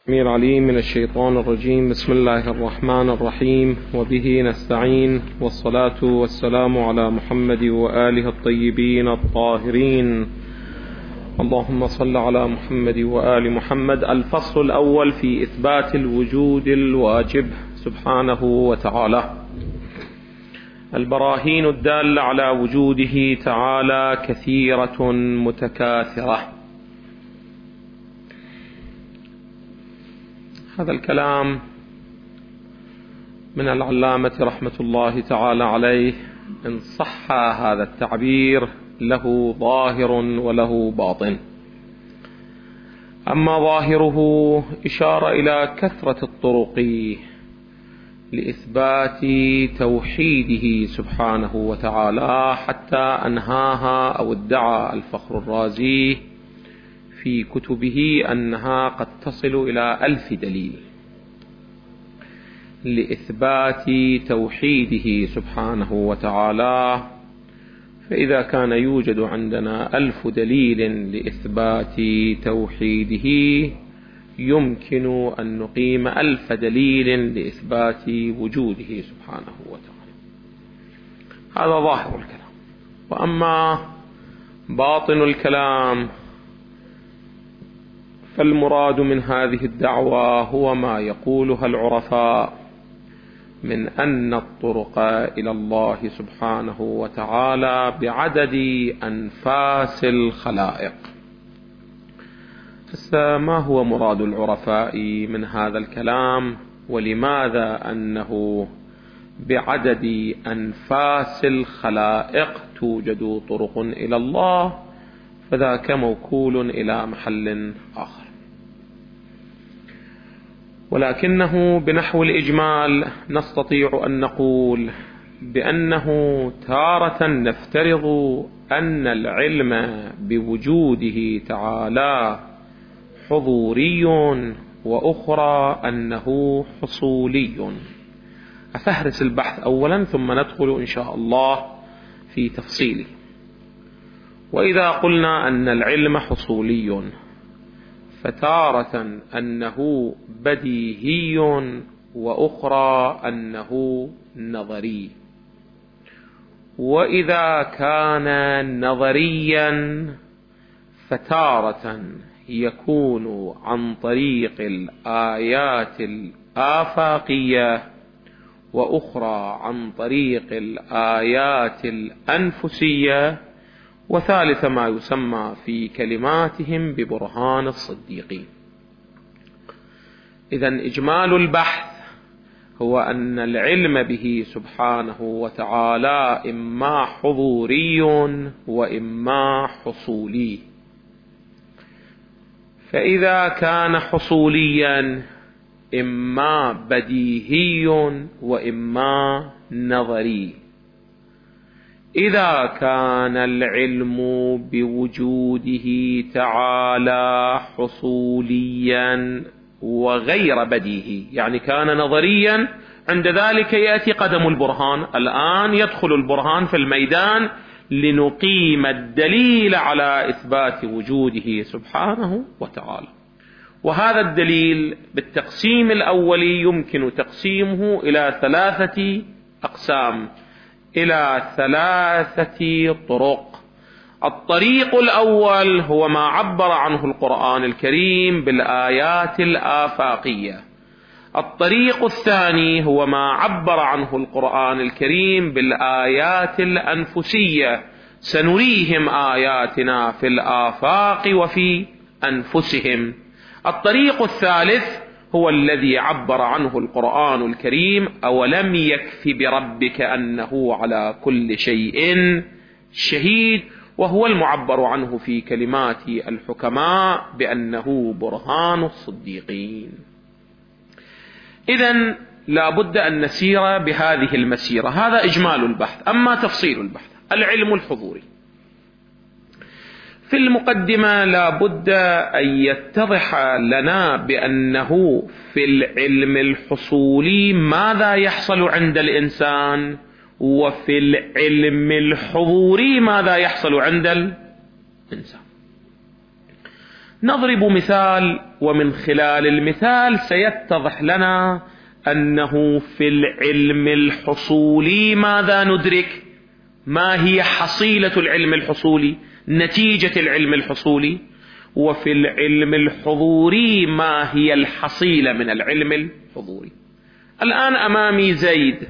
السميع العليم من الشيطان الرجيم. بسم الله الرحمن الرحيم، وبه نستعين، والصلاة والسلام على محمد وآله الطيبين الطاهرين. اللهم صل على محمد وآل محمد. الفصل الأول في إثبات الوجود الواجب سبحانه وتعالى. البراهين الدالة على وجوده تعالى كثيرة متكاثرة. هذا الكلام من العلامة رحمة الله تعالى عليه، إن صح هذا التعبير، له ظاهر وله باطن. أما ظاهره إشارة إلى كثرة الطرق لإثبات توحيده سبحانه وتعالى، حتى أنهاها أو ادعى الفخر الرازي في كتبه أنها قد تصل إلى 1000 دليل لإثبات توحيده سبحانه وتعالى. فإذا كان يوجد عندنا 1000 دليل لإثبات توحيده، يمكن أن نقيم 1000 دليل لإثبات وجوده سبحانه وتعالى. هذا ظاهر الكلام. وأما باطن الكلام فالمراد من هذه الدعوة هو ما يقولها العرفاء من أن الطرق إلى الله سبحانه وتعالى بعدد أنفاس الخلائق. ما هو مراد العرفاء من هذا الكلام، ولماذا أنه بعدد أنفاس الخلائق توجد طرق إلى الله؟ فذاك موكول إلى محل آخر. ولكنه بنحو الإجمال نستطيع أن نقول بأنه تارة نفترض أن العلم بوجوده تعالى حضوري، وأخرى أنه حصولي. أفهرس البحث أولا ثم ندخل إن شاء الله في تفصيله. وإذا قلنا أن العلم حصولي، فتارة أنه بديهي، وأخرى أنه نظري. وإذا كان نظريا فتارة يكون عن طريق الآيات الآفاقية، وأخرى عن طريق الآيات الأنفسية، وثالث ما يسمى في كلماتهم ببرهان الصديقين. إذن إجمال البحث هو أن العلم به سبحانه وتعالى إما حضوري وإما حصولي. فإذا كان حصوليا إما بديهي وإما نظري. إذا كان العلم بوجوده تعالى حصوليا وغير بديهي، يعني كان نظريا، عند ذلك يأتي قدم البرهان. الآن يدخل البرهان في الميدان لنقيم الدليل على إثبات وجوده سبحانه وتعالى. وهذا الدليل بالتقسيم الأولي يمكن تقسيمه إلى 3 أقسام، إلى 3 طرق. الطريق الأول هو ما عبر عنه القرآن الكريم بالآيات الآفاقية. الطريق الثاني هو ما عبر عنه القرآن الكريم بالآيات الأنفسية. سنريهم آياتنا في الآفاق وفي أنفسهم. الطريق الثالث هو الذي عبر عنه القرآن الكريم: أولم يكف بربك أنه على كل شيء شهيد، وهو المعبر عنه في كلمات الحكماء بأنه برهان الصديقين. إذن لا بد أن نسير بهذه المسيرة. هذا إجمال البحث. أما تفصيل البحث: العلم الحضوري. في المقدمة لا بد أن يتضح لنا بأنه في العلم الحصولي ماذا يحصل عند الإنسان، وفي العلم الحضوري ماذا يحصل عند الإنسان. نضرب مثال، ومن خلال المثال سيتضح لنا أنه في العلم الحصولي ماذا ندرك، ما هي حصيلة العلم الحصولي، نتيجة العلم الحصولي، وفي العلم الحضوري ما هي الحصيلة من العلم الحضوري. الآن أمامي زيد،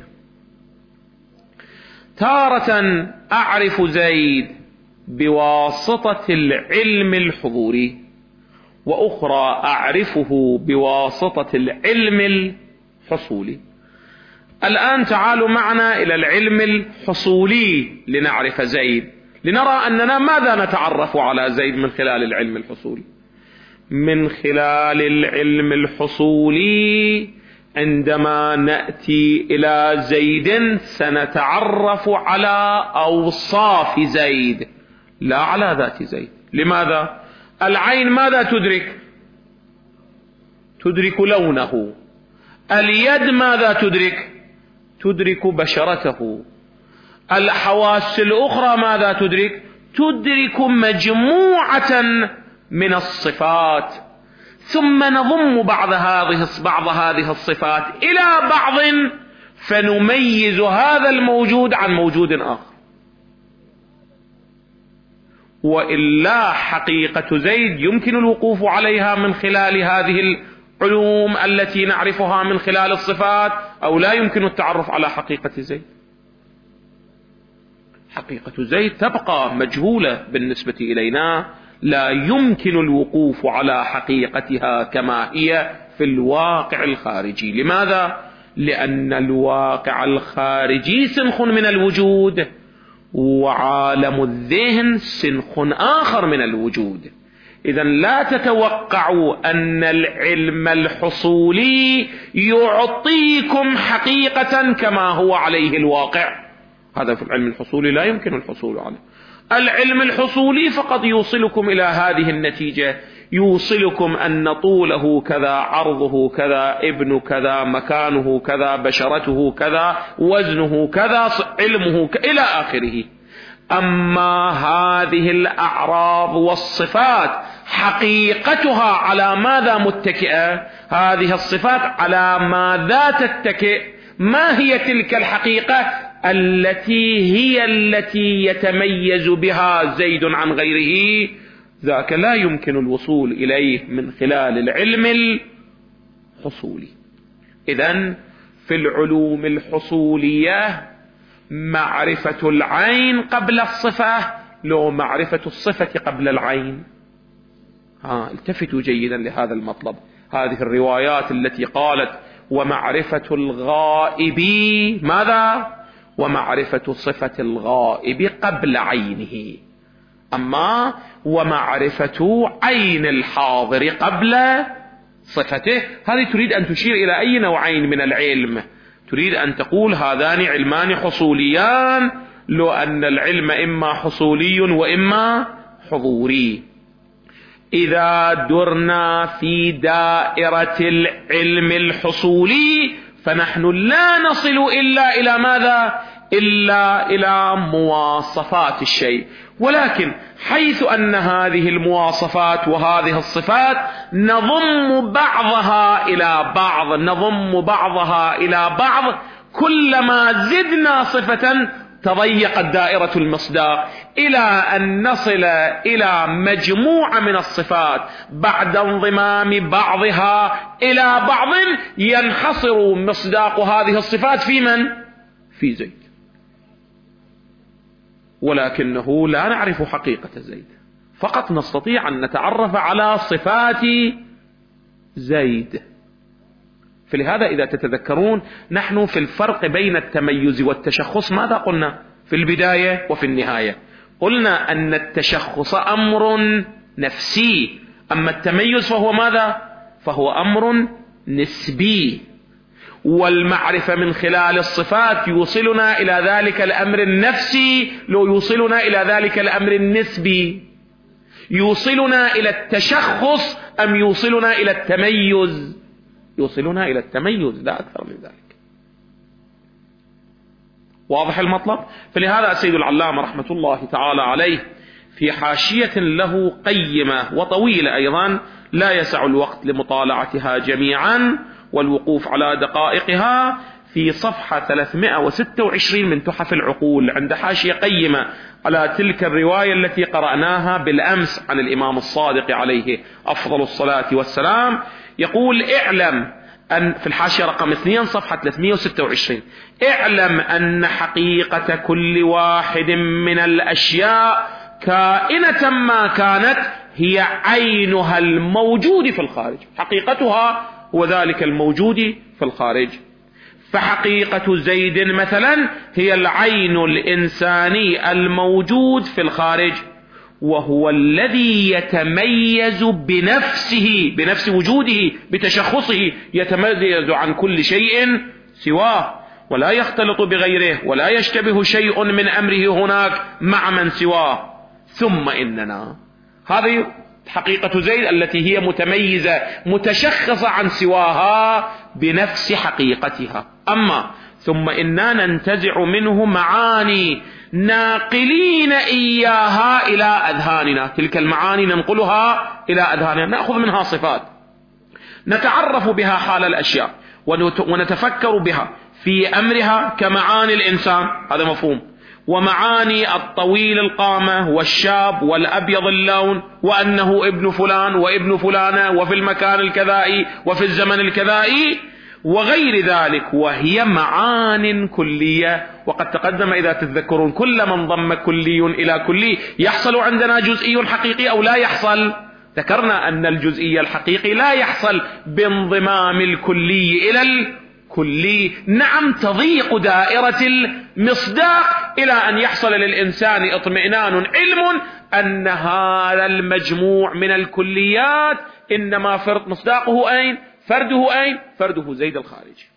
تارة أعرف زيد بواسطة العلم الحضوري، وأخرى أعرفه بواسطة العلم الحصولي. الآن تعالوا معنا إلى العلم الحصولي لنعرف زيد، لنرى أننا ماذا نتعرف على زيد من خلال العلم الحصولي. من خلال العلم الحصولي عندما نأتي إلى زيد سنتعرف على أوصاف زيد لا على ذات زيد. لماذا؟ العين ماذا تدرك؟ تدرك لونه. اليد ماذا تدرك؟ تدرك بشرته. الحواس الأخرى ماذا تدرك؟ تدرك مجموعة من الصفات، ثم نضم بعض هذه الصفات إلى بعض فنميز هذا الموجود عن موجود آخر. وإلا حقيقة زيد يمكن الوقوف عليها من خلال هذه العلوم التي نعرفها من خلال الصفات، أو لا يمكن التعرف على حقيقة زيد. حقيقة زيد تبقى مجهولة بالنسبة إلينا، لا يمكن الوقوف على حقيقتها كما هي في الواقع الخارجي. لماذا؟ لأن الواقع الخارجي سنخ من الوجود، وعالم الذهن سنخ آخر من الوجود. إذن لا تتوقعوا أن العلم الحصولي يعطيكم حقيقة كما هو عليه الواقع. هذا في العلم الحصولي لا يمكن الحصول عليه. العلم الحصولي فقط يوصلكم إلى هذه النتيجة، يوصلكم أن طوله كذا، عرضه كذا، ابن كذا، مكانه كذا، بشرته كذا، وزنه كذا، علمه إلى آخره. أما هذه الأعراض والصفات حقيقتها على ماذا متكئة؟ هذه الصفات على ماذا تتكئ؟ ما هي تلك الحقيقة التي يتميز بها زيد عن غيره؟ ذاك لا يمكن الوصول إليه من خلال العلم الحصولي. إذن في العلوم الحصولية معرفة العين قبل الصفة، لو معرفة الصفة قبل العين. التفتوا جيدا لهذا المطلب. هذه الروايات التي قالت ومعرفة الغائب ماذا؟ ومعرفة صفة الغائب قبل عينه. أما ومعرفة عين الحاضر قبل صفته، هذه تريد أن تشير إلى أي نوعين من العلم؟ تريد أن تقول هذان علمان حصوليان، لو أن العلم إما حصولي وإما حضوري. إذا درنا في دائرة العلم الحصولي فنحن لا نصل إلا إلى ماذا؟ إلا إلى مواصفات الشيء. ولكن حيث أن هذه المواصفات وهذه الصفات نضم بعضها إلى بعض، كلما زدنا صفة تضيقت دائرة المصداق، إلى أن نصل إلى مجموعة من الصفات بعد انضمام بعضها إلى بعض ينحصر مصداق هذه الصفات في من؟ في زيد. ولكنه لا نعرف حقيقة زيد، فقط نستطيع أن نتعرف على صفات زيد. فلهذا إذا تتذكرون نحن في الفرق بين التميز والتشخص ماذا قلنا في البداية وفي النهاية؟ قلنا أن التشخص أمر نفسي، أما التميز فهو ماذا؟ فهو أمر نسبي. والمعرفة من خلال الصفات يوصلنا إلى ذلك الأمر النفسي، لو يوصلنا إلى ذلك الأمر النسبي، يوصلنا إلى التشخص أم يوصلنا إلى التميز؟ يوصلنا إلى التميز لا أكثر من ذلك. واضح المطلب؟ فلهذا السيد العلامة رحمة الله تعالى عليه في حاشية له قيمة وطويلة أيضا لا يسع الوقت لمطالعتها جميعا والوقوف على دقائقها، في صفحة 326 من تحف العقول عند حاشية قيمة على تلك الرواية التي قرأناها بالأمس عن الإمام الصادق عليه أفضل الصلاة والسلام. يقول: اعلم أن، في الحاشية رقم 2 صفحة 326: اعلم أن حقيقة كل واحد من الأشياء كائنة ما كانت هي عينها الموجود في الخارج. حقيقتها هو ذلك الموجود في الخارج. فحقيقة زيد مثلا هي العين الإنساني الموجود في الخارج، وهو الذي يتميز بنفس وجوده، بتشخصه، يتميز عن كل شيء سواه، ولا يختلط بغيره، ولا يشتبه شيء من أمره هناك مع من سواه. ثم إننا، هذه حقيقة زيد التي هي متميزة متشخصة عن سواها بنفس حقيقتها. أما ثم إننا ننتزع منه معاني ناقلين إياها إلى أذهاننا، تلك المعاني ننقلها إلى أذهاننا، نأخذ منها صفات نتعرف بها حال الأشياء ونتفكر بها في أمرها كمعاني الإنسان، هذا مفهوم، ومعاني الطويل القامة والشاب والأبيض اللون، وأنه ابن فلان وابن فلانة وفي المكان الكذائي وفي الزمن الكذائي وغير ذلك، وهي معان كلية. وقد تقدم إذا تتذكرون كل من ضم كلي إلى كلي يحصل عندنا جزئي حقيقي أو لا يحصل. ذكرنا أن الجزئي الحقيقي لا يحصل بانضمام الكلي إلى الكلي. نعم، تضيق دائرة المصداق إلى أن يحصل للإنسان اطمئنان علم أن هذا المجموع من الكليات إنما مصداقه أين؟ فرده أين؟ فرده زيد الخارجي.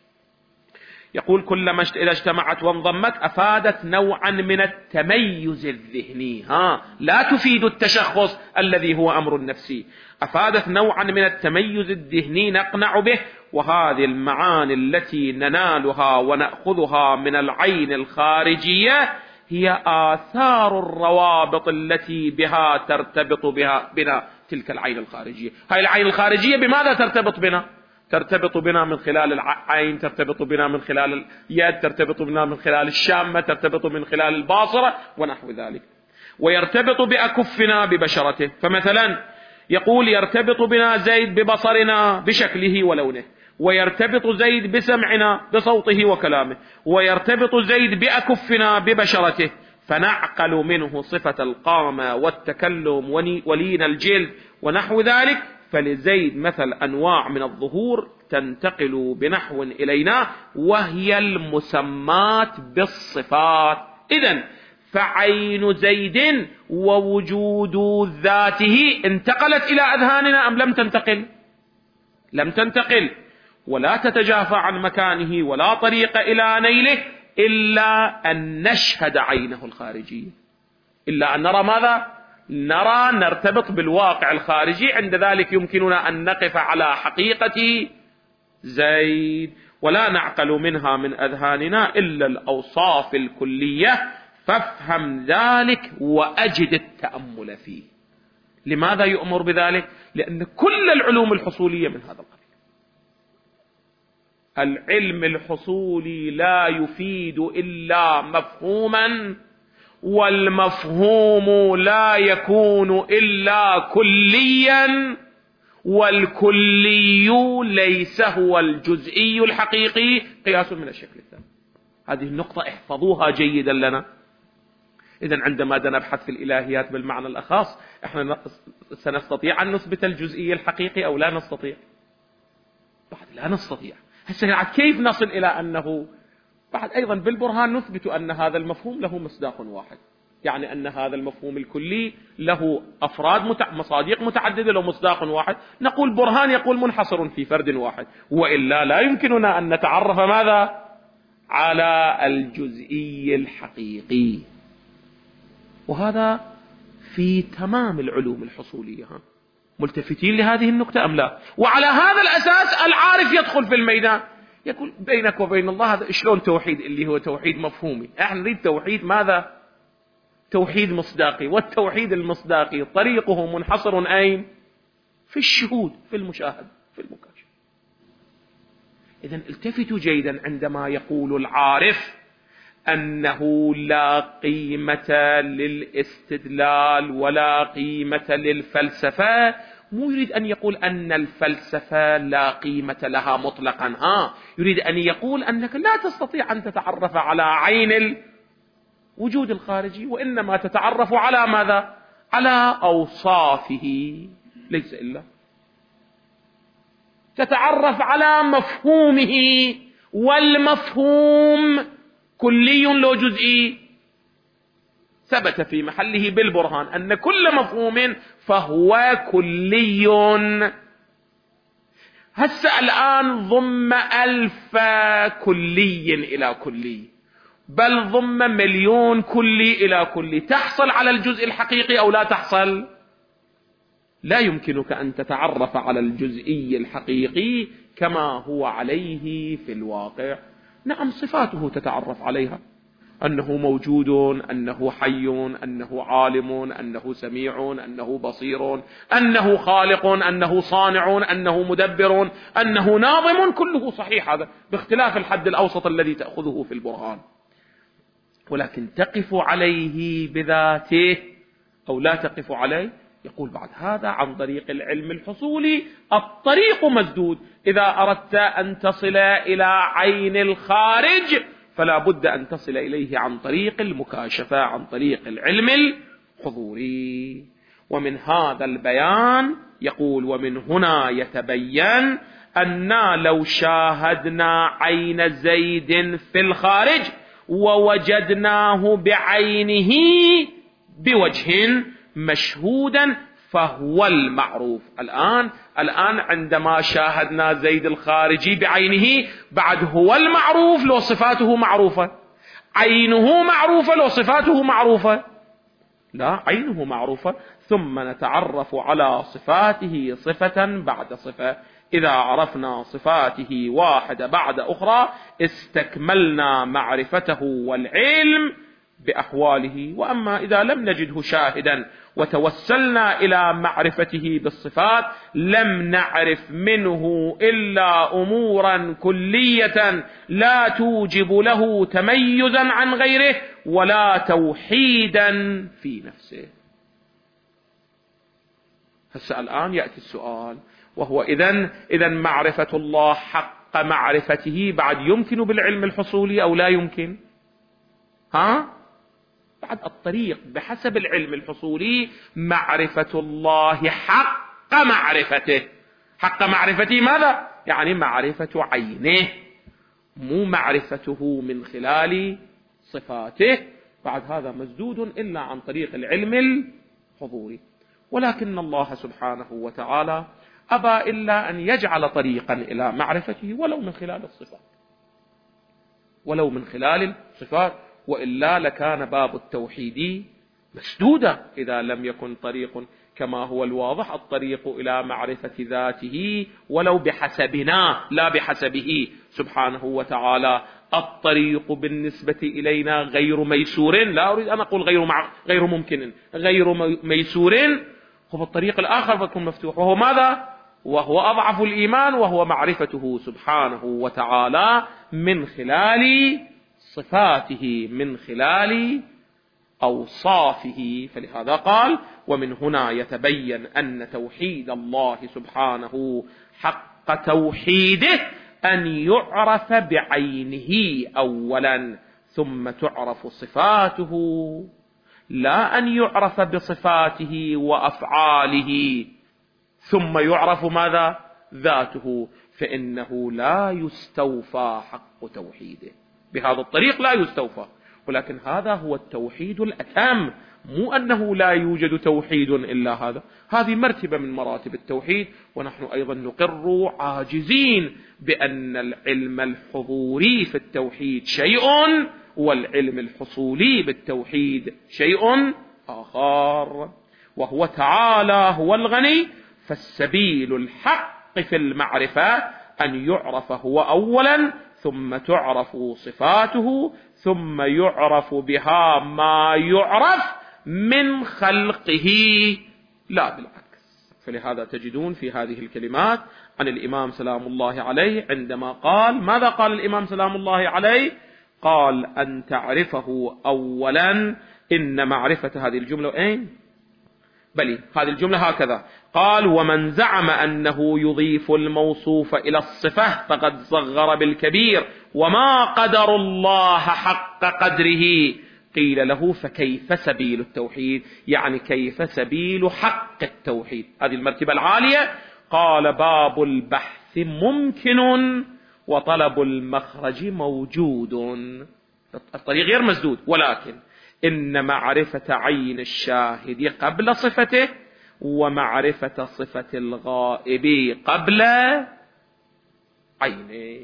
يقول: كلما إذا اجتمعت وانضمت أفادت نوعا من التميز الذهني، لا تفيد التشخص الذي هو أمر نفسي، أفادت نوعا من التميز الذهني نقنع به. وهذه المعاني التي ننالها ونأخذها من العين الخارجية هي آثار الروابط التي بها ترتبط بنا تلك العين الخارجية. هاي العين الخارجية بماذا ترتبط بنا؟ ترتبط بنا من خلال العين، ترتبط بنا من خلال اليد، ترتبط بنا من خلال الشامة، ترتبط من خلال الباصرة ونحو ذلك. ويرتبط بأكفنا ببشرته. فمثلا يقول: يرتبط بنا زيد ببصرنا بشكله ولونه، ويرتبط زيد بسمعنا بصوته وكلامه، ويرتبط زيد بأكفنا ببشرته، فنعقل منه صفة القامة والتكلم ولين الجلد ونحو ذلك. فلزيد مثل أنواع من الظهور تنتقل بنحو إلينا وهي المسمات بالصفات. إذن فعين زيد ووجود ذاته انتقلت إلى أذهاننا أم لم تنتقل؟ لم تنتقل، ولا تتجافى عن مكانه ولا طريق إلى نيله إلا أن نشهد عينه الخارجية، إلا أن نرى ماذا؟ نرتبط بالواقع الخارجي. عند ذلك يمكننا أن نقف على حقيقة زيد، ولا نعقل منها من أذهاننا إلا الأوصاف الكلية. فافهم ذلك وأجد التأمل فيه. لماذا يؤمر بذلك؟ لأن كل العلوم الحصولية من هذا القبيل. العلم الحصولي لا يفيد إلا مفهوما، والمفهوم لا يكون إلا كليا، والكلي ليس هو الجزئي الحقيقي قياس من الشكل الثاني. هذه النقطة احفظوها جيدا لنا. إذن عندما نبحث في الإلهيات بالمعنى الأخص، احنا سنستطيع أن نثبت الجزئي الحقيقي أو لا نستطيع؟ بعد لا نستطيع. هسه كيف نصل إلى أنه بعد أيضا بالبرهان نثبت أن هذا المفهوم له مصداق واحد، يعني أن هذا المفهوم الكلي له أفراد مصادق متعددة له مصداق واحد. نقول برهان يقول منحصر في فرد واحد، وإلا لا يمكننا أن نتعرف ماذا؟ على الجزئي الحقيقي. وهذا في تمام العلوم الحصولية. ملتفتين لهذه النقطة أم لا؟ وعلى هذا الأساس العارف يدخل في الميدان يقول بينك وبين الله هذا شلون توحيد اللي هو توحيد مفهومي؟ احنا نريد توحيد ماذا؟ توحيد مصداقي، والتوحيد المصداقي طريقه منحصر أين؟ في الشهود، في المشاهد، في المكاشفة. إذن التفتوا جيدا عندما يقول العارف أنه لا قيمة للاستدلال ولا قيمة للفلسفة، مو يريد أن يقول أن الفلسفة لا قيمة لها مطلقا، يريد أن يقول أنك لا تستطيع أن تتعرف على عين الوجود الخارجي، وإنما تتعرف على ماذا؟ على أوصافه، ليس إلا تتعرف على مفهومه، والمفهوم كلي لو جزئي، ثبت في محله بالبرهان أن كل مفهوم فهو كلي. هسه الآن ضم 1000 كلي إلى كلي، بل ضم 1,000,000 كلي إلى كلي، تحصل على الجزء الحقيقي أو لا تحصل؟ لا يمكنك أن تتعرف على الجزئي الحقيقي كما هو عليه في الواقع. نعم صفاته تتعرف عليها، أنه موجود، أنه حي، أنه عالم، أنه سميع، أنه بصير، أنه خالق، أنه صانع، أنه مدبر، أنه ناظم، كله صحيح، هذا باختلاف الحد الأوسط الذي تأخذه في البرهان. ولكن تقف عليه بذاته أو لا تقف عليه؟ يقول بعد هذا عن طريق العلم الحصولي الطريق مسدود. إذا أردت أن تصل إلى عين الخارج فلا بد أن تصل إليه عن طريق المكاشفة، عن طريق العلم الحضوري. ومن هذا البيان يقول: ومن هنا يتبين أننا لو شاهدنا عين زيد في الخارج ووجدناه بعينه بوجه مشهودا فهو المعروف. الآن عندما شاهدنا زيد الخارجي بعينه، بعد هو المعروف لو صفاته معروفة، عينه معروفة لو صفاته معروفة؟ لا، عينه معروفة، ثم نتعرف على صفاته صفة بعد صفة. إذا عرفنا صفاته واحدة بعد أخرى استكملنا معرفته والعلم بأحواله. وأما إذا لم نجده شاهدا وتوسلنا إلى معرفته بالصفات لم نعرف منه إلا أمورا كلية لا توجب له تميزا عن غيره ولا توحيدا في نفسه. هسه الآن يأتي السؤال، وهو إذن معرفة الله حق معرفته بعد يمكن بالعلم الحصولي أو لا يمكن؟ بعد الطريق بحسب العلم الحصولي معرفة الله حق معرفته. حق معرفته ماذا؟ يعني معرفة عينه، مو معرفته من خلال صفاته. بعد هذا مسدود إلا عن طريق العلم الحضوري. ولكن الله سبحانه وتعالى أبى إلا أن يجعل طريقا إلى معرفته ولو من خلال الصفات، ولو من خلال الصفات، وإلا لكان باب التوحيد مسدودا إذا لم يكن طريق كما هو الواضح الطريق إلى معرفة ذاته ولو بحسبنا لا بحسبه سبحانه وتعالى. الطريق بالنسبة إلينا غير ميسور، لا أريد أن أقول غير ممكن، غير ميسور. هو الطريق الآخر بيكون مفتوح، وهو ماذا؟ وهو أضعف الإيمان، وهو معرفته سبحانه وتعالى من خلال صفاته، من خلال أوصافه. فلهذا قال: ومن هنا يتبين أن توحيد الله سبحانه حق توحيده أن يعرف بعينه أولا ثم تعرف صفاته، لا أن يعرف بصفاته وأفعاله ثم يعرف ماذا؟ ذاته. فإنه لا يستوفى حق توحيده بهذا الطريق، لا يستوفى. ولكن هذا هو التوحيد الأتم، مو أنه لا يوجد توحيد إلا هذا. هذه مرتبة من مراتب التوحيد، ونحن أيضا نقر عاجزين بأن العلم الحضوري في التوحيد شيء والعلم الحصولي بالتوحيد شيء آخر. وهو تعالى هو الغني، فالسبيل الحق في المعرفة أن يعرف هو أولا ثم تعرف صفاته ثم يعرف بها ما يعرف من خلقه لا بالعكس. فلهذا تجدون في هذه الكلمات عن الإمام سلام الله عليه عندما قال، ماذا قال الإمام سلام الله عليه؟ قال أن تعرفه أولا، إن معرفة هذه الجملة أين؟ بل هذه الجملة هكذا قال: ومن زعم أنه يضيف الموصوف إلى الصفة فقد صغر بالكبير وما قدر الله حق قدره. قيل له: فكيف سبيل التوحيد؟ يعني كيف سبيل حق التوحيد؟ هذه المرتبة العالية. قال: باب البحث ممكن وطلب المخرج موجود. الطريق غير مسدود، ولكن إن معرفة عين الشاهد قبل صفته ومعرفة صفة الغائب قبل عينه.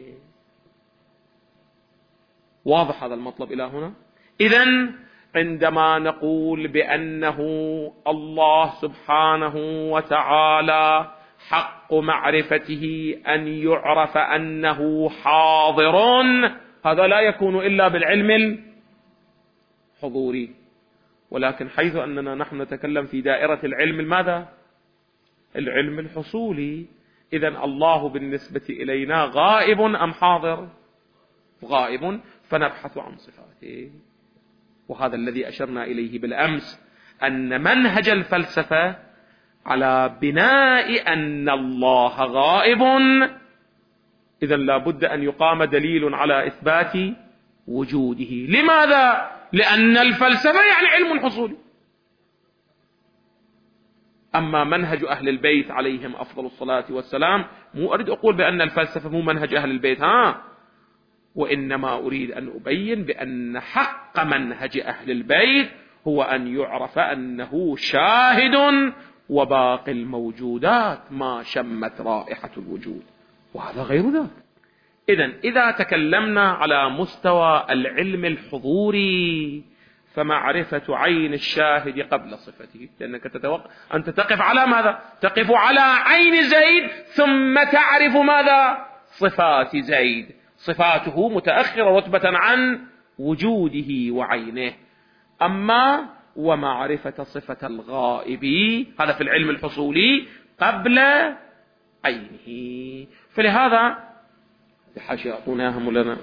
واضح هذا المطلب إلى هنا؟ إذن عندما نقول بأنه الله سبحانه وتعالى حق معرفته أن يعرف أنه حاضر، هذا لا يكون إلا بالعلم الحضوري. ولكن حيث أننا نحن نتكلم في دائرة العلم ماذا؟ العلم الحصولي. إذن الله بالنسبة إلينا غائب أم حاضر؟ غائب، فنبحث عن صفاته. وهذا الذي أشرنا إليه بالأمس، أن منهج الفلسفة على بناء أن الله غائب، إذن لا بد أن يقام دليل على إثبات وجوده. لماذا؟ لأن الفلسفة يعني علم حصولي. أما منهج أهل البيت عليهم أفضل الصلاة والسلام، مو أريد أقول بأن الفلسفة مو منهج أهل البيت، وإنما أريد أن أبين بأن حق منهج أهل البيت هو أن يعرف أنه شاهد وباقي الموجودات ما شمت رائحة الوجود، وهذا غير ذلك. إذن إذا تكلمنا على مستوى العلم الحضوري فمعرفة عين الشاهد قبل صفته، لأنك أنت تقف على ماذا؟ تقف على عين زيد ثم تعرف ماذا؟ صفات زيد. صفاته متأخرة رتبة عن وجوده وعينه. أما ومعرفة صفة الغائب هذا في العلم الحصولي قبل عينه. فلهذا حاشية أعطوناها مولانا.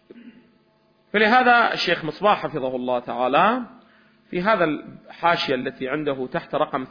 فلهذا الشيخ مصباح حفظه الله تعالى في هذا الحاشية التي عنده تحت رقم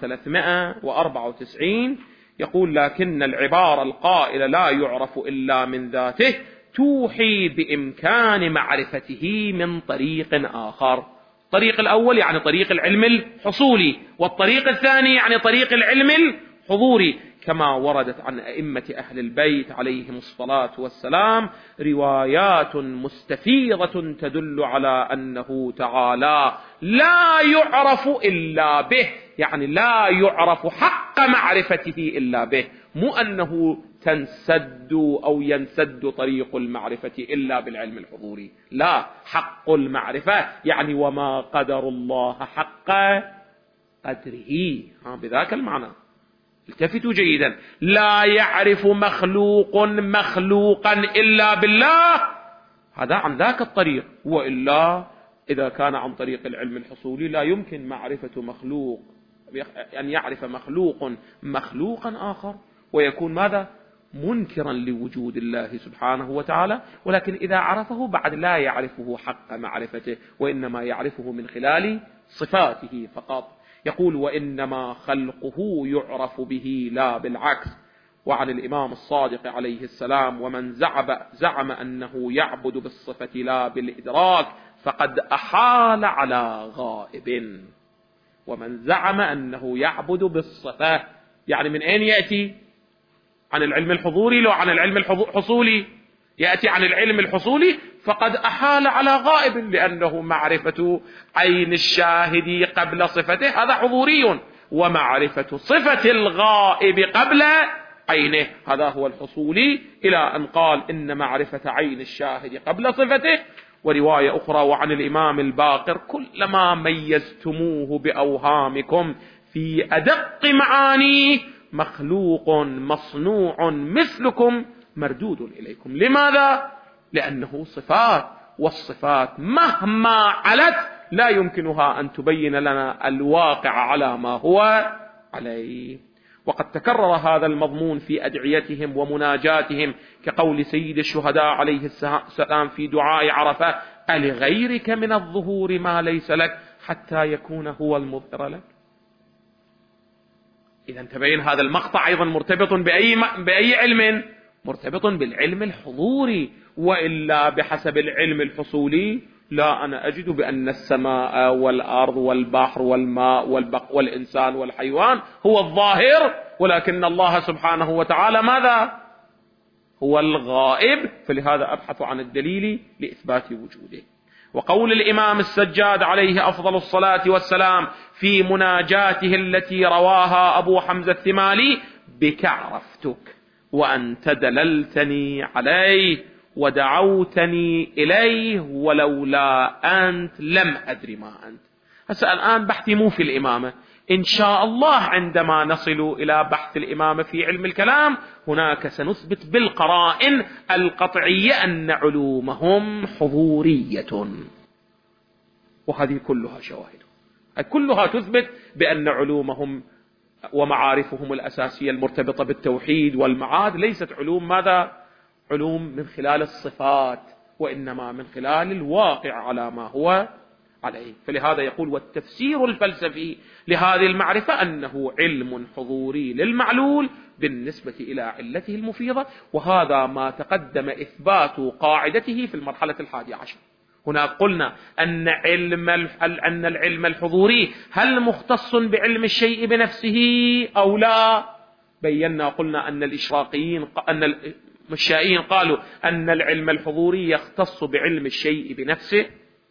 394 يقول: لكن العبارة القائلة لا يعرف إلا من ذاته توحي بإمكان معرفته من طريق آخر. الطريق الأول يعني طريق العلم الحصولي، والطريق الثاني يعني طريق العلم الحضوري، كما وردت عن أئمة أهل البيت عليهم الصلاة والسلام روايات مستفيضة تدل على أنه تعالى لا يعرف إلا به، يعني لا يعرف حق معرفته إلا به، مو أنه تنسد أو ينسد طريق المعرفة إلا بالعلم الحضوري، لا، حق المعرفة يعني وما قدر الله حق قدره، بذاك المعنى. التفتوا جيدا، لا يعرف مخلوق مخلوقا إلا بالله، هذا عن ذاك الطريق. وإلا إذا كان عن طريق العلم الحصولي لا يمكن معرفة مخلوق، أن يعرف مخلوق مخلوقا آخر ويكون ماذا؟ منكرا لوجود الله سبحانه وتعالى. ولكن إذا عرفه بعد لا يعرفه حق معرفته، وإنما يعرفه من خلال صفاته فقط. يقول: وإنما خلقه يعرف به لا بالعكس. وعن الإمام الصادق عليه السلام: ومن زعم أنه يعبد بالصفة لا بالإدراك فقد أحال على غائب. ومن زعم أنه يعبد بالصفة يعني من أين يأتي؟ عن العلم الحضوري؟ لو عن العلم الحصولي يأتي عن العلم الحصولي فقد أحال على غائب، لأنه معرفة عين الشاهد قبل صفته هذا حضوري، ومعرفة صفة الغائب قبل عينه هذا هو الحصولي، إلى أن قال: إن معرفة عين الشاهد قبل صفته. ورواية أخرى: وعن الإمام الباقر: كلما ميزتموه بأوهامكم في أدق معانيه مخلوق مصنوع مثلكم مردود إليكم. لماذا؟ لأنه صفات، والصفات مهما علت لا يمكنها أن تبين لنا الواقع على ما هو عليه. وقد تكرر هذا المضمون في أدعيتهم ومناجاتهم، كقول سيد الشهداء عليه السلام في دعاء عرفة: ألغيرك من الظهور ما ليس لك حتى يكون هو المظهر لك. إذا تبين هذا المقطع أيضا مرتبط بأي علم؟ مرتبط بالعلم الحضوري، وإلا بحسب العلم الحصولي لا أنا أجد بأن السماء والأرض والبحر والماء والإنسان والحيوان هو الظاهر، ولكن الله سبحانه وتعالى ماذا؟ هو الغائب. فلهذا أبحث عن الدليل لإثبات وجوده. وقول الإمام السجاد عليه أفضل الصلاة والسلام في مناجاته التي رواها أبو حمزة الثمالي: بك عرفتك وأنت دللتني عليه ودعوتني إليه ولولا أنت لم أدري ما أنت. هسه الآن بحثي مو في الإمامة، إن شاء الله عندما نصل إلى بحث الإمامة في علم الكلام هناك سنثبت بالقرائن القطعية أن علومهم حضورية، وهذه كلها شواهد، كلها تثبت بأن علومهم ومعارفهم الأساسية المرتبطة بالتوحيد والمعاد ليست علوم ماذا؟ علوم من خلال الصفات، وإنما من خلال الواقع على ما هو عليه. فلهذا يقول: والتفسير الفلسفي لهذه المعرفة أنه علم حضوري للمعلول بالنسبة إلى علته المفيضة. وهذا ما تقدم إثبات قاعدته في المرحلة 11. هنا قلنا أن العلم الحضوري هل مختص بعلم الشيء بنفسه أو لا؟ بينا قلنا أن المشائين قالوا أن العلم الحضوري يختص بعلم الشيء بنفسه،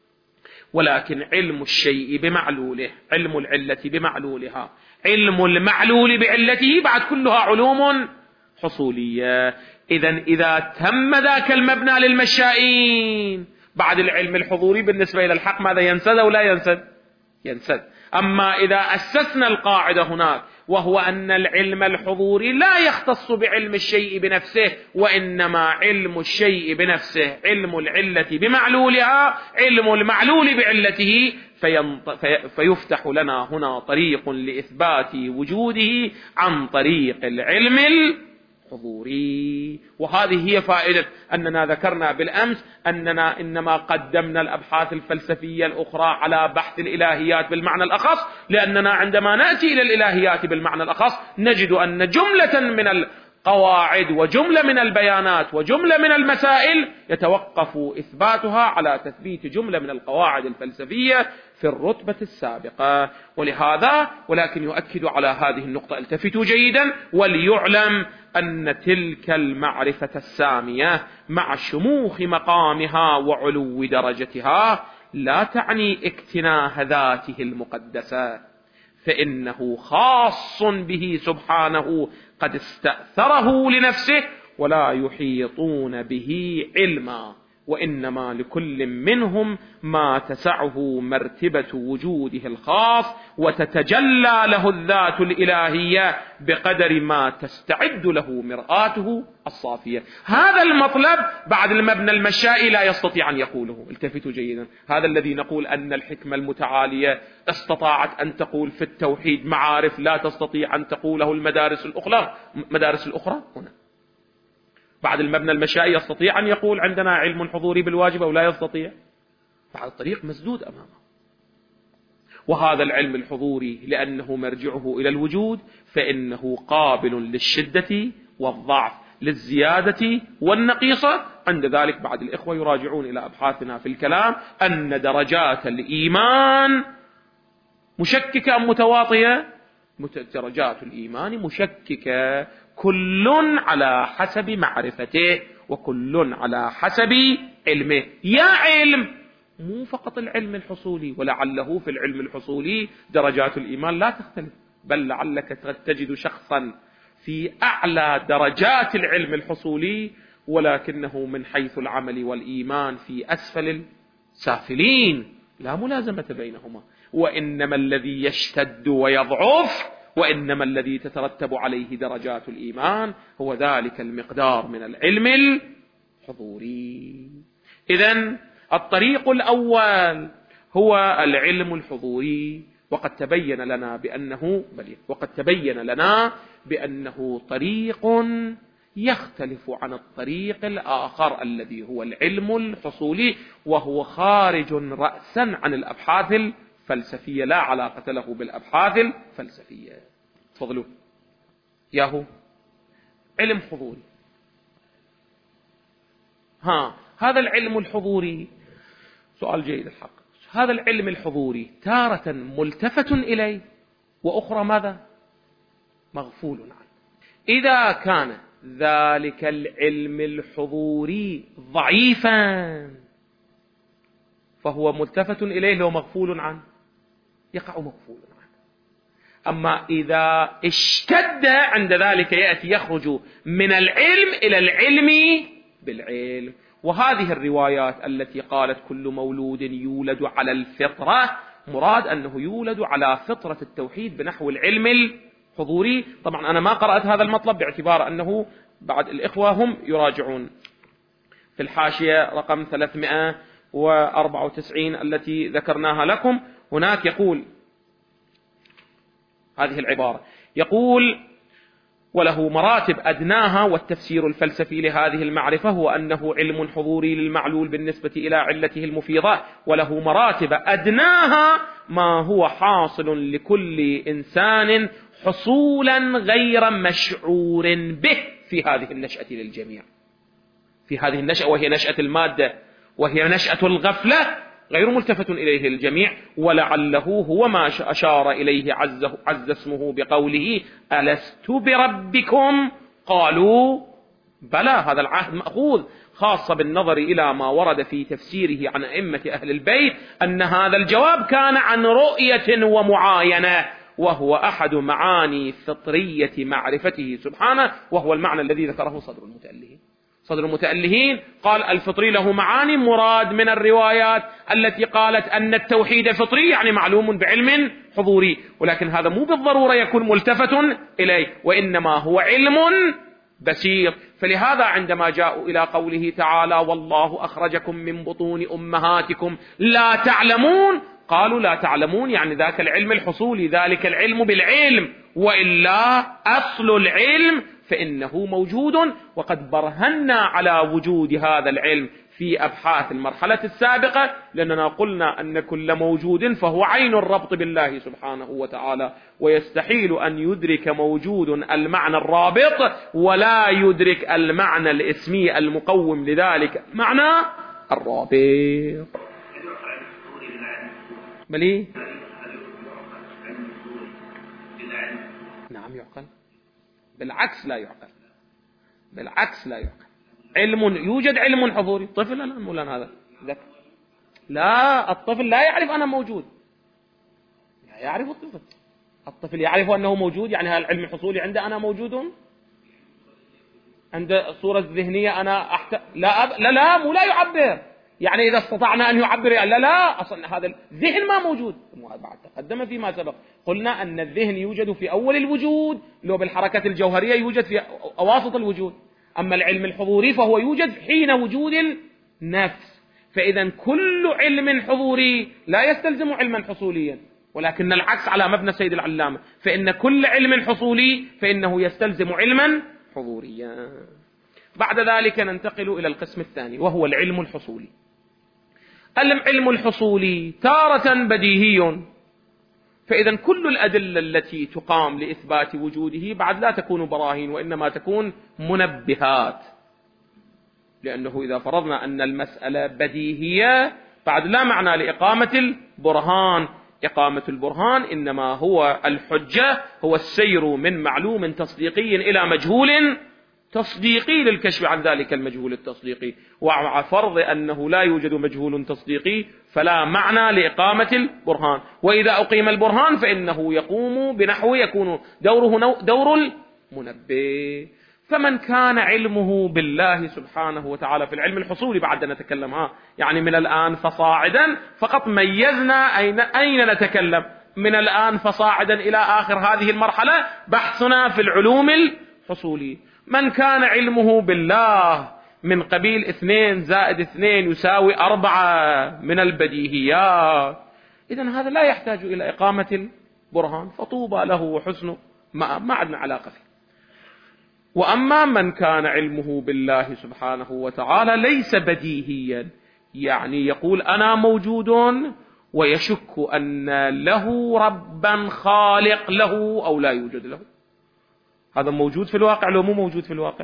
ولكن علم الشيء بمعلوله، علم العلة بمعلولها، علم المعلول بعلته، بعد كلها علوم حصولية. إذا تم ذاك المبنى للمشائين بعد العلم الحضوري بالنسبة إلى الحق ماذا ينسد أو لا ينسد؟ ينسد. أما إذا أسسنا القاعدة هناك وهو أن العلم الحضوري لا يختص بعلم الشيء بنفسه، وإنما علم الشيء بنفسه علم العلة بمعلولها، علم المعلول بعلته، فيفتح لنا هنا طريق لإثبات وجوده عن طريق العلم الحضوري. وهذه هي فائدة أننا ذكرنا بالأمس أننا إنما قدمنا الأبحاث الفلسفية الأخرى على بحث الإلهيات بالمعنى الأخص، لأننا عندما نأتي إلى الإلهيات بالمعنى الأخص نجد أن جملة من القواعد وجملة من البيانات وجملة من المسائل يتوقف إثباتها على تثبيت جملة من القواعد الفلسفية في الرتبة السابقة. ولهذا ولكن يؤكد على هذه النقطة، التفتوا جيدا وليعلم أن تلك المعرفة السامية مع شموخ مقامها وعلو درجتها لا تعني اكتناه ذاته المقدسة، فإنه خاص به سبحانه قد استأثره لنفسه ولا يحيطون به علما، وإنما لكل منهم ما تسعه مرتبة وجوده الخاص وتتجلى له الذات الإلهية بقدر ما تستعد له مرآته الصافية. هذا المطلب بعد المبنى المشائي لا يستطيع أن يقوله. التفتوا جيدا، هذا الذي نقول أن الحكمة المتعالية استطاعت أن تقول في التوحيد معارف لا تستطيع أن تقوله المدارس الأخرى هنا بعد المبنى المشائي يستطيع أن يقول عندنا علم حضوري بالواجب أو لا يستطيع؟ بعد الطريق مسدود أمامه. وهذا العلم الحضوري لأنه مرجعه إلى الوجود فإنه قابل للشدة والضعف، للزيادة والنقيصة. عند ذلك بعد الإخوة يراجعون إلى أبحاثنا في الكلام أن درجات الإيمان مشككة أم متواطية؟ درجات الإيمان مشككة، كل على حسب معرفته وكل على حسب علمه. يا علم مو فقط العلم الحصولي، ولعله في العلم الحصولي درجات الإيمان لا تختلف، بل لعلك تجد شخصا في أعلى درجات العلم الحصولي ولكنه من حيث العمل والإيمان في أسفل السافلين، لا ملازمة بينهما. وإنما الذي يشتد ويضعف وإنما الذي تترتب عليه درجات الإيمان هو ذلك المقدار من العلم الحضوري. إذن الطريق الأول هو العلم الحضوري. وقد تبين لنا بأنه طريق يختلف عن الطريق الآخر الذي هو العلم الحصولي، وهو خارج رأسا عن الأبحاث الفلسفية، لا علاقة له بالأبحاث الفلسفية. تفضلوا. ياهو علم حضوري. هذا العلم الحضوري سؤال جيد الحق. هذا العلم الحضوري تارة ملتفت إليه، وأخرى ماذا؟ مغفول عنه. إذا كان ذلك العلم الحضوري ضعيفا فهو ملتفت إليه ومغفول عنه، يقع مغفول عنه. أما إذا اشتد عند ذلك يأتي يخرج من العلم إلى العلم بالعلم. وهذه الروايات التي قالت كل مولود يولد على الفطرة، مراد أنه يولد على فطرة التوحيد بنحو العلم الحضوري. طبعا أنا ما قرأت هذا المطلب باعتبار أنه بعد الإخوة هم يراجعون في الحاشية رقم 394 التي ذكرناها لكم. هناك يقول هذه العبارة، يقول: وله مراتب أدناها، والتفسير الفلسفي لهذه المعرفة هو أنه علم حضوري للمعلول بالنسبة إلى علته المفيضة. وله مراتب أدناها ما هو حاصل لكل إنسان حصولا غير مشعور به في هذه النشأة للجميع، في هذه النشأة وهي نشأة المادة وهي نشأة الغفلة، غير ملتفت إليه الجميع. ولعله هو ما أشار إليه عز اسمه بقوله: ألست بربكم؟ قالوا بلى. هذا العهد مأخوذ خاصة بالنظر إلى ما ورد في تفسيره عن أئمة أهل البيت أن هذا الجواب كان عن رؤية ومعاينة، وهو أحد معاني فطرية معرفته سبحانه، وهو المعنى الذي ذكره صدر المتألهين. صدر المتألهين قال الفطري له معاني، مراد من الروايات التي قالت أن التوحيد فطري يعني معلوم بعلم حضوري، ولكن هذا مو بالضرورة يكون ملتفت إليه، وإنما هو علم بسيط. فلهذا عندما جاءوا إلى قوله تعالى: والله أخرجكم من بطون أمهاتكم لا تعلمون، قالوا لا تعلمون يعني ذاك العلم الحصولي، ذلك العلم بالعلم، وإلا أصل العلم فإنه موجود. وقد برهنا على وجود هذا العلم في أبحاث المرحلة السابقة، لأننا قلنا أن كل موجود فهو عين الربط بالله سبحانه وتعالى، ويستحيل أن يدرك موجود المعنى الرابط ولا يدرك المعنى الاسمي المقوم لذلك معنى الرابط. بلي؟ نعم يعقل، بالعكس لا يعقل، بالعكس لا يعقل. يوجد علم حضوري. طفل لا مولانا هذا لا، الطفل لا يعرف أنا موجود، لا يعرف الطفل يعرف أنه موجود، يعني هذا العلم الحصولي عنده أنا موجود، عند الصورة الذهنية أنا لا مو لا يعبر، يعني إذا استطعنا أن يعبر لا أصلا هذا الذهن ما موجود. بعد تقدم فيما سبق قلنا أن الذهن يوجد في أول الوجود، لو بالحركة الجوهرية يوجد في أواسط الوجود، أما العلم الحضوري فهو يوجد حين وجود النفس. فإذا كل علم حضوري لا يستلزم علما حصوليا، ولكن العكس على مبنى سيد العلامة، فإن كل علم حصولي فإنه يستلزم علما حضوريا. بعد ذلك ننتقل إلى القسم الثاني وهو العلم الحصولي. العلم الحصولي تارة بديهي، فإذا كل الأدلة التي تقام لإثبات وجوده بعد لا تكون براهين وإنما تكون منبهات، لأنه إذا فرضنا أن المسألة بديهية بعد لا معنى لإقامة البرهان. إقامة البرهان إنما هو الحجة، هو السير من معلوم تصديقي إلى مجهول تصديقي للكشف عن ذلك المجهول التصديقي. ومع فرض أنه لا يوجد مجهول تصديقي فلا معنى لإقامة البرهان. وإذا أقيم البرهان فإنه يقوم بنحو يكون دوره دور المنبه. فمن كان علمه بالله سبحانه وتعالى في العلم الحصولي، بعد نتكلم يعني من الآن فصاعدا، فقط ميزنا أين نتكلم من الآن فصاعدا إلى آخر هذه المرحلة بحثنا في العلوم الحصولي. من كان علمه بالله من قبيل 2 زائد 2 يساوي 4 من البديهيات، إذن هذا لا يحتاج إلى إقامة البرهان، فطوبى له وحسن ما عندنا علاقة فيه. وأما من كان علمه بالله سبحانه وتعالى ليس بديهيا، يعني يقول أنا موجود ويشك أن له ربا خالق له أو لا يوجد له، هذا موجود في الواقع لو مو موجود في الواقع،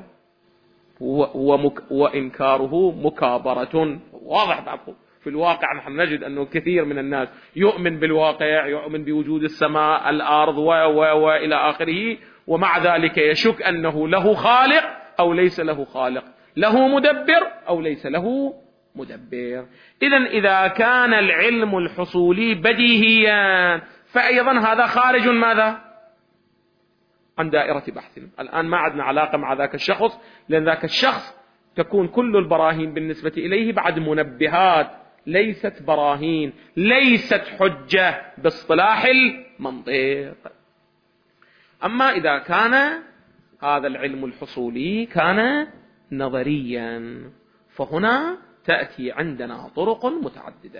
وإنكاره مكابرة واضح بعضه. في الواقع نحن نجد أنه كثير من الناس يؤمن بالواقع، يؤمن بوجود السماء الأرض وإلى آخره، ومع ذلك يشك أنه له خالق أو ليس له خالق، له مدبر أو ليس له مدبر. إذن إذا كان العلم الحصولي بديهيا فأيضا هذا خارج ماذا؟ عن دائرة بحثنا. الآن ما عندنا علاقة مع ذاك الشخص، لأن ذاك الشخص تكون كل البراهين بالنسبة إليه بعد منبهات، ليست براهين، ليست حجة باصطلاح المنطق. أما إذا كان هذا العلم الحصولي كان نظريا، فهنا تأتي عندنا طرق متعددة.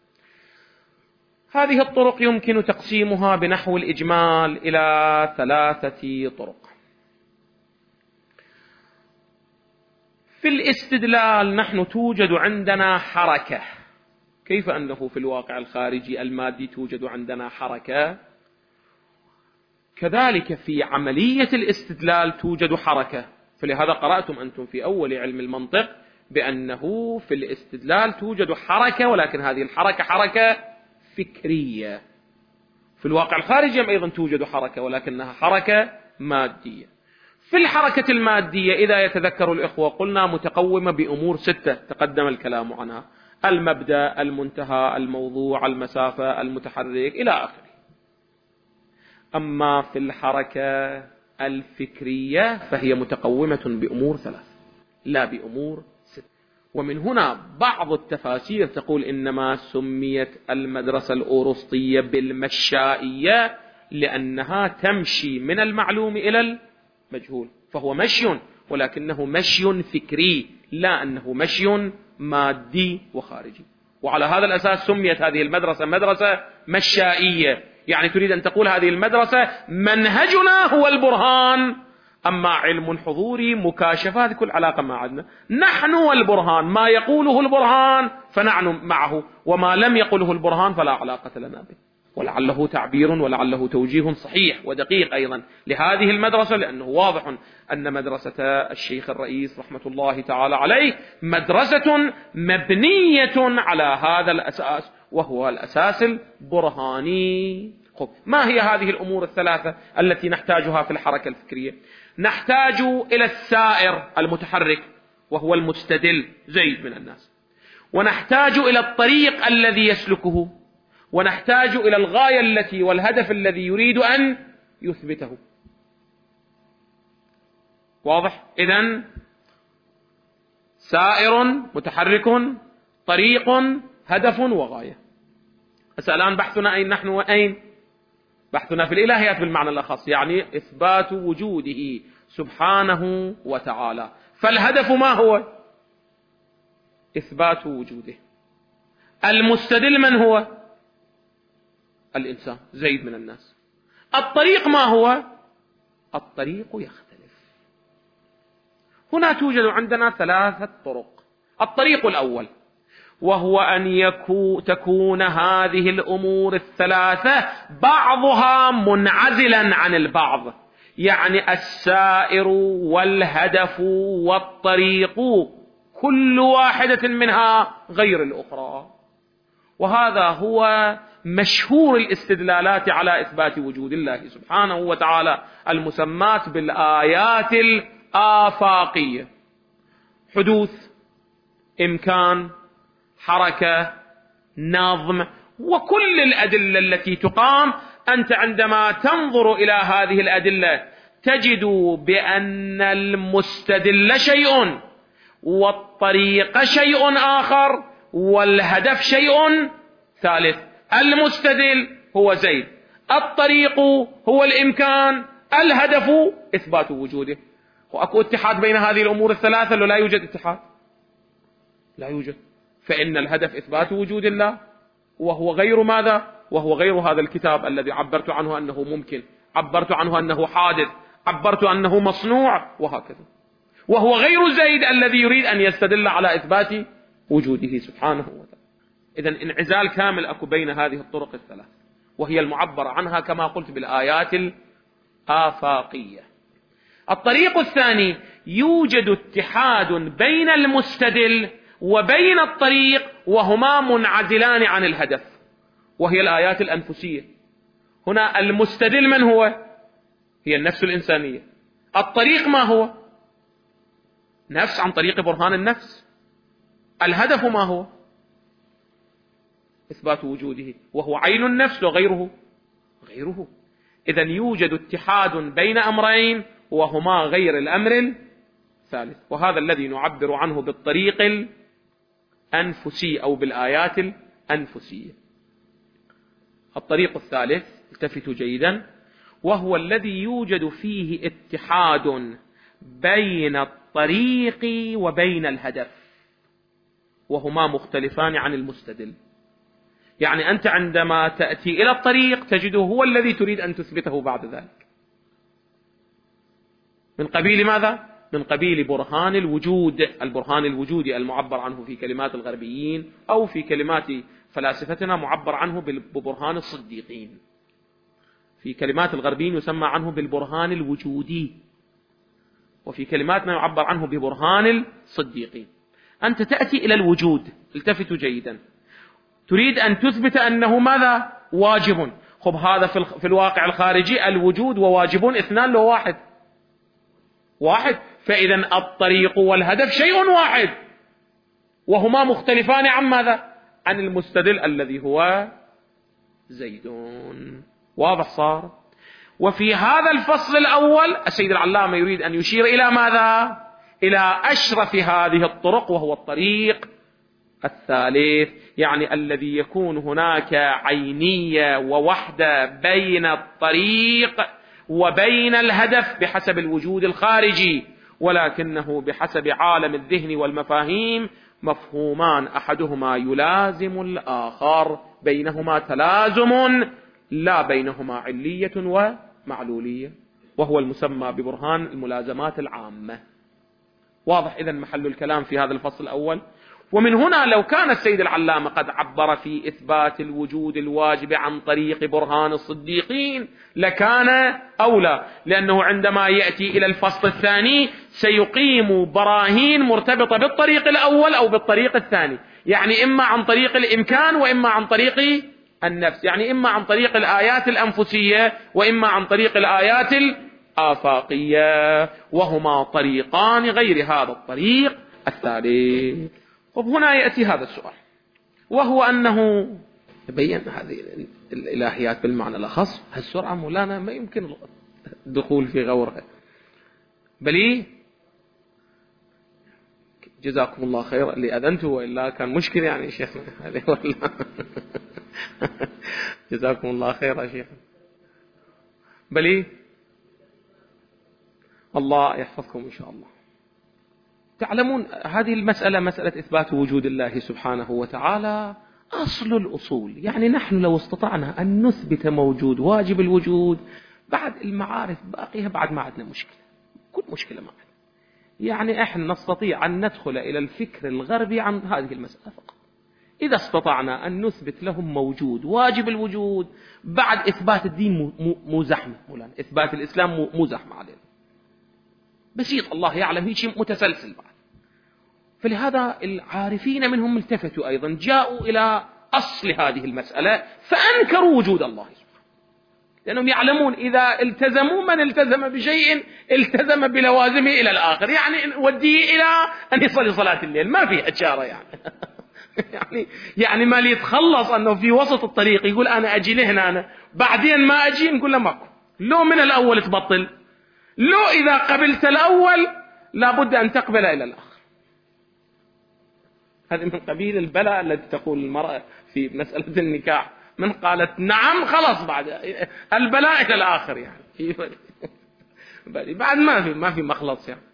هذه الطرق يمكن تقسيمها بنحو الإجمال إلى 3 طرق. في الاستدلال نحن توجد عندنا حركة، كيف أنه في الواقع الخارجي المادي توجد عندنا حركة، كذلك في عملية الاستدلال توجد حركة. فلهذا قرأتم أنتم في أول علم المنطق بأنه في الاستدلال توجد حركة، ولكن هذه الحركة حركة فكرية. في الواقع الخارجي أيضا توجد حركة، ولكنها حركة مادية. في الحركة المادية إذا يتذكر الإخوة قلنا متقومة بأمور 6 تقدم الكلام عنها: المبدأ، المنتهى، الموضوع، المسافة، المتحرك إلى آخره. أما في الحركة الفكرية فهي متقومة بأمور 3 لا بأمور 6. ومن هنا بعض التفاسير تقول إنما سميت المدرسة الأوروسطية بالمشائية لأنها تمشي من المعلوم إلى المجهول، فهو مشي ولكنه مشي فكري، لا أنه مشي مادي وخارجي. وعلى هذا الأساس سميت هذه المدرسة مدرسة مشائية، يعني تريد أن تقول هذه المدرسة منهجنا هو البرهان، أما علم حضوري مكاشفة هذه كل علاقة ما عندنا، نحن والبرهان، ما يقوله البرهان فنحن معه، وما لم يقله البرهان فلا علاقة لنا به. ولعله تعبير ولعله توجيه صحيح ودقيق أيضا لهذه المدرسة، لأنه واضح أن مدرسة الشيخ الرئيس رحمة الله تعالى عليه مدرسة مبنية على هذا الأساس، وهو الأساس البرهاني. ما هي هذه الأمور 3 التي نحتاجها في الحركة الفكرية؟ نحتاج إلى السائر المتحرك وهو المستدل زيد من الناس، ونحتاج إلى الطريق الذي يسلكه، ونحتاج إلى الغاية التي والهدف الذي يريد أن يثبته. واضح؟ إذن سائر، متحرك، طريق، هدف وغاية. الآن بحثنا أين نحن وأين؟ بحثنا في الإلهيات بالمعنى الأخص، يعني إثبات وجوده سبحانه وتعالى. فالهدف ما هو؟ إثبات وجوده. المستدل من هو؟ الإنسان زيد من الناس. الطريق ما هو؟ الطريق يختلف. هنا توجد عندنا 3 طرق. الطريق الأول وهو أن تكون هذه الأمور 3 بعضها منعزلا عن البعض، يعني السائر والهدف والطريق كل واحدة منها غير الأخرى. وهذا هو مشهور الاستدلالات على إثبات وجود الله سبحانه وتعالى المسمات بالآيات الآفاقية: حدوث، إمكان، حركة، نظم، وكل الأدلة التي تقام. أنت عندما تنظر إلى هذه الأدلة تجد بأن المستدل شيء، والطريق شيء آخر، والهدف شيء ثالث. المستدل هو زيد، الطريق هو الإمكان، الهدف إثبات وجوده. وأكو اتحاد بين هذه الأمور 3 ولا لا يوجد اتحاد؟ لا يوجد. فإن الهدف إثبات وجود الله، وهو غير ماذا؟ وهو غير هذا الكتاب الذي عبرت عنه أنه ممكن، عبرت عنه أنه حادث، عبرت أنه مصنوع، وهكذا. وهو غير زيد الذي يريد أن يستدل على إثبات وجوده سبحانه وتعالى. إذن انعزال كامل أكو بين هذه الطرق الثلاث، وهي المعبر عنها كما قلت بالآيات الآفاقية. الطريق الثاني، يوجد اتحاد بين المستدل وبين الطريق وهما منعزلان عن الهدف، وهي الآيات الأنفسية. هنا المستدل من هو؟ هي النفس الإنسانية. الطريق ما هو؟ نفس عن طريق برهان النفس. الهدف ما هو؟ إثبات وجوده، وهو عين النفس وغيره غيره. إذن يوجد اتحاد بين أمرين وهما غير الأمر الثالث، وهذا الذي نعبر عنه بالطريق الأنفسي أو بالآيات الأنفسية. الطريق الثالث، التفتوا جيدا، وهو الذي يوجد فيه اتحاد بين الطريق وبين الهدف، وهما مختلفان عن المستدل. يعني أنت عندما تأتي إلى الطريق تجده هو الذي تريد أن تثبته بعد ذلك، من قبيل ماذا؟ من قبيل برهان الوجود، البرهان الوجودي المعبر عنه في كلمات الغربيين أو في كلمات فلاسفتنا معبر عنه ببرهان الصديقين. في كلمات الغربيين يسمى عنه بالبرهان الوجودي، وفي كلماتنا يعبر عنه ببرهان الصديقين. أنت تأتي إلى الوجود، التفتوا جيدا، تريد أن تثبت أنه ماذا؟ واجب. خب هذا في الواقع الخارجي الوجود وواجب اثنان لو واحد، فإذا الطريق والهدف شيء واحد، وهما مختلفان عن ماذا؟ عن المستدل الذي هو زيدون. واضح صار؟ وفي هذا الفصل الأول السيد العلامة يريد أن يشير إلى ماذا؟ إلى أشرف هذه الطرق، وهو الطريق الثالث، يعني الذي يكون هناك عينية ووحدة بين الطريق وبين الهدف بحسب الوجود الخارجي، ولكنه بحسب عالم الذهن والمفاهيم مفهومان، أحدهما يلازم الآخر، بينهما تلازم لا بينهما علية ومعلولية، وهو المسمى ببرهان الملازمات العامة. واضح إذن محل الكلام في هذا الفصل الأول. ومن هنا لو كان السيد العلامة قد عبر في إثبات الوجود الواجب عن طريق برهان الصديقين لكان أولى، لأنه عندما يأتي إلى الفصل الثاني سيقيم براهين مرتبطة بالطريق الأول أو بالطريق الثاني، يعني إما عن طريق الإمكان وإما عن طريق النفس، يعني إما عن طريق الآيات الأنفسية وإما عن طريق الآيات الآفاقية، وهما طريقان غير هذا الطريق الثالث. وهنا يأتي هذا السؤال، وهو أنه يبين هذه الإلهيات بالمعنى الأخص. هالسرعة مولانا ما يمكن الدخول في غورها، بل جزاكم الله خير اللي أذنته، وإلا كان مشكلة يعني شيخنا هذه ولا جزاكم الله خير يا شيخ. بل الله يحفظكم إن شاء الله. تعلمون هذه المسألة، مسألة إثبات وجود الله سبحانه وتعالى، أصل الأصول. يعني نحن لو استطعنا أن نثبت موجود واجب الوجود، بعد المعارف باقيها بعد ما عندنا مشكلة، كل مشكلة ما عندنا. يعني إحنا نستطيع أن ندخل إلى الفكر الغربي عن هذه المسألة فقط. إذا استطعنا أن نثبت لهم موجود واجب الوجود، بعد إثبات الدين مو زحمة مولانا، إثبات الإسلام مو زحمة علينا، بسيط، الله يعلم هي شيء متسلسل بعد. فلهذا العارفين منهم التفتوا أيضا، جاءوا إلى أصل هذه المسألة فأنكروا وجود الله سبحانه، لأنهم يعلمون إذا التزموا، من التزم بشيء التزم بلوازمه إلى الآخر، يعني وديه إلى أن يصلي صلاة الليل، ما فيه أشارة يعني ما ليتخلص أنه في وسط الطريق يقول أنا أجي لهنا، أنا بعدين ما أجي، نقول له ماكو، لو من الأول تبطل، لو إذا قبلت الأول لابد أن تقبل إلى الآخر. هذه من قبيل البلاء التي تقول المرأة في مسألة النكاح، من قالت نعم خلاص بعد البلاء إلى الآخر، يعني بعد ما في مخلص يعني.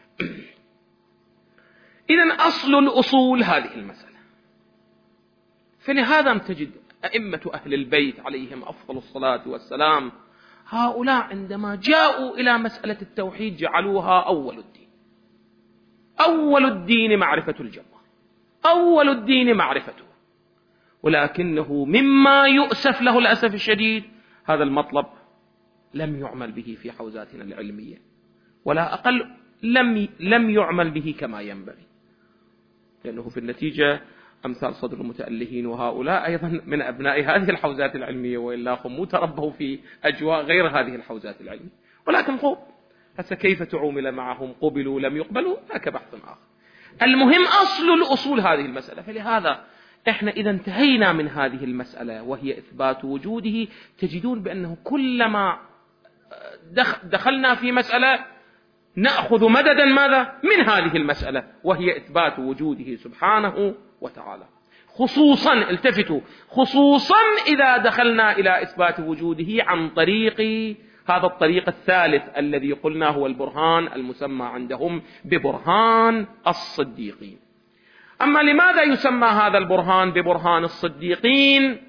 إذن أصل الأصول هذه المسألة، فلهذا تجد أئمة أهل البيت عليهم أفضل الصلاة والسلام هؤلاء عندما جاءوا إلى مسألة التوحيد جعلوها أول الدين. أول الدين معرفة الجبار، أول الدين معرفته. ولكنه مما يؤسف له الأسف الشديد هذا المطلب لم يعمل به في حوزاتنا العلمية، ولا أقل لم يعمل به كما ينبغي، لأنه في النتيجة أمثال صدر المتألهين وهؤلاء أيضا من أبناء هذه الحوزات العلمية، وإلا هم تربوا في أجواء غير هذه الحوزات العلمية. ولكن هسه كيف تعامل معهم، قبلوا لم يقبلوا، ذاك بحث آخر. المهم أصل الأصول هذه المسألة. فلهذا إحنا إذا انتهينا من هذه المسألة وهي إثبات وجوده، تجدون بأنه كلما دخلنا في مسألة نأخذ مددا ماذا؟ من هذه المسألة وهي إثبات وجوده سبحانه وتعالى. خصوصا التفتوا، خصوصا إذا دخلنا إلى إثبات وجوده عن طريق هذا الطريق الثالث الذي قلنا هو البرهان المسمى عندهم ببرهان الصديقين. أما لماذا يسمى هذا البرهان ببرهان الصديقين؟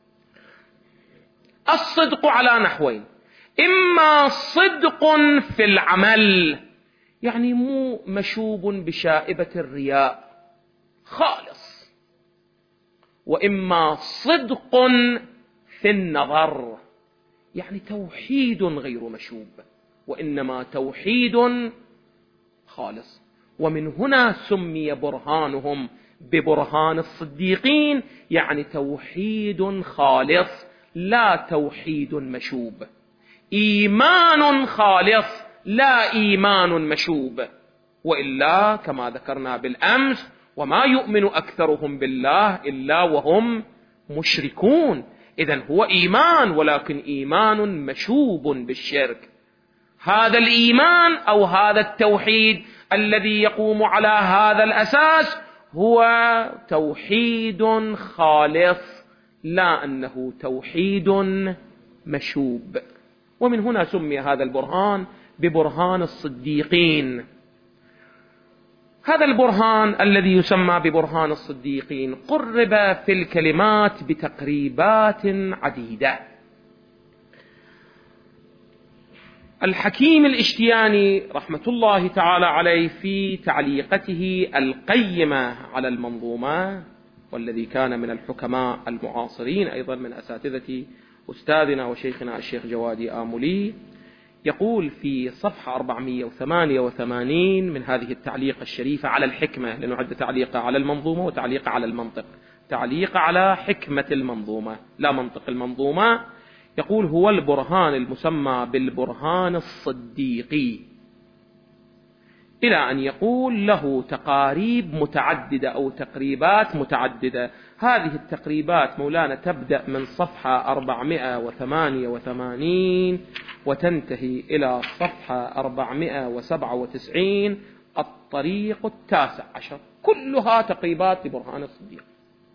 الصدق على نحوين: إما صدق في العمل، يعني مو مشوب بشائبة الرياء خالص، وإما صدق في النظر، يعني توحيد غير مشوب، وإنما توحيد خالص. ومن هنا سمي برهانهم ببرهان الصديقين، يعني توحيد خالص لا توحيد مشوب، إيمان خالص لا إيمان مشوب. وإلا كما ذكرنا بالأمس: وما يؤمن أكثرهم بالله إلا وهم مشركون. إذن هو إيمان، ولكن إيمان مشوب بالشرك. هذا الإيمان أو هذا التوحيد الذي يقوم على هذا الأساس هو توحيد خالص، لا أنه توحيد مشوب. ومن هنا سمي هذا البرهان ببرهان الصديقين. هذا البرهان الذي يسمى ببرهان الصديقين قرب في الكلمات بتقريبات عديدة. الحكيم الاشتياني رحمة الله تعالى عليه في تعليقته القيمة على المنظومة، والذي كان من الحكماء المعاصرين أيضا من أساتذة أستاذنا وشيخنا الشيخ جوادي آملي، يقول في صفحة 488 من هذه التعليق الشريفة على الحكمة، لأنه عنده تعليق على المنظومة وتعليق على المنطق، تعليق على حكمة المنظومة لا منطق المنظومة. يقول: هو البرهان المسمى بالبرهان الصديقي، إلى أن يقول له تقاريب متعددة أو تقريبات متعددة. هذه التقريبات مولانا تبدأ من صفحة 488 وتنتهي إلى صفحة 497، الطريق 19، كلها تقريبات لبرهان الصديق،